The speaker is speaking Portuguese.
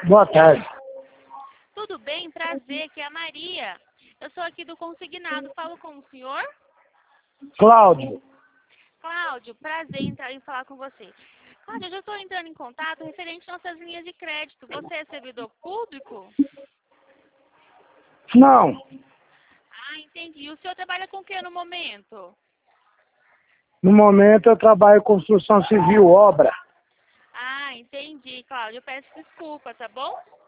Boa tarde. Tudo bem? Prazer, que é a Maria. Eu sou aqui do Consignado. Falo com o senhor? Cláudio. Cláudio, prazer em falar com você. Cláudio, eu já estou entrando em contato referente às nossas linhas de crédito. Você é servidor público? Não. Ah, entendi. O senhor trabalha com o que no momento? No momento eu trabalho em construção civil, obra. Ah, entendi, Cláudio. Eu peço desculpa, tá bom?